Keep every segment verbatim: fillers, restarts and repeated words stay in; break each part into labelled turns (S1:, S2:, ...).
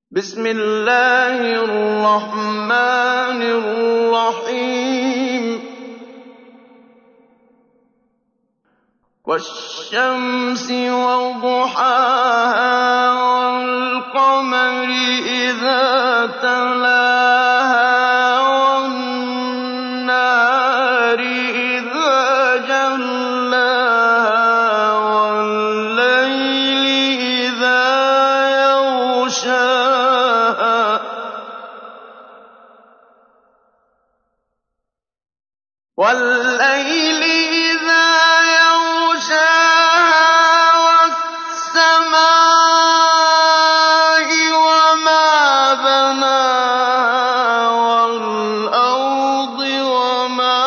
S1: بسم الله الرحمن الرحيم والشمس وضحاها والقمر إذا تلاها والنهار إذا جلاها والليل إذا يغشاها والليل إذا يغشاها والسماء وما بناها والأرض وما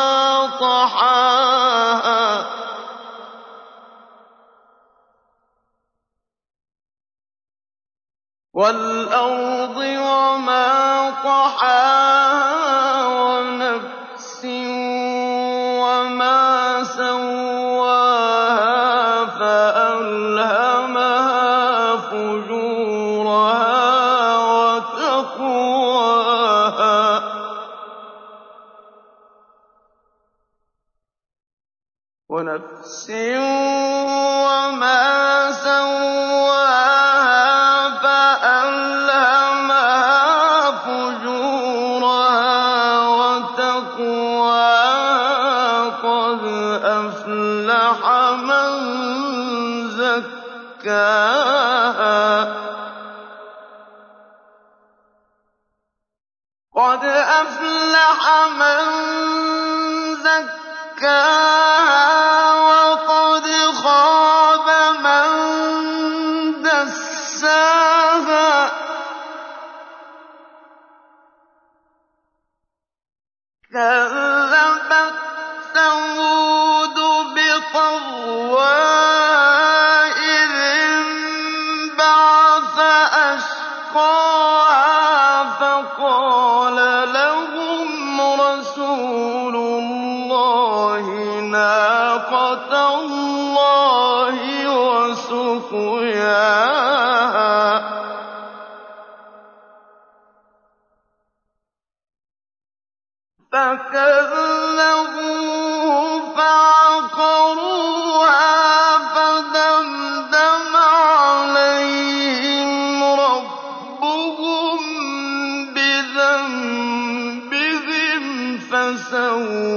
S1: طحاها والأرض وما طحاها ونفس وما سواها فألهمها فجورها وتقواها ونفس وما سواها فألهمها فجورها وتقواها قد أفلح من زكاها قد أفلح من زكاها وقد خاب من دساها كذبت ثمود بطغواها إذ انبعث أشقاها فقال لهم رسول الله ناقة الله وسقياها فكذبوه فعقروها فدمدم عليهم ربهم بذنبهم فسواها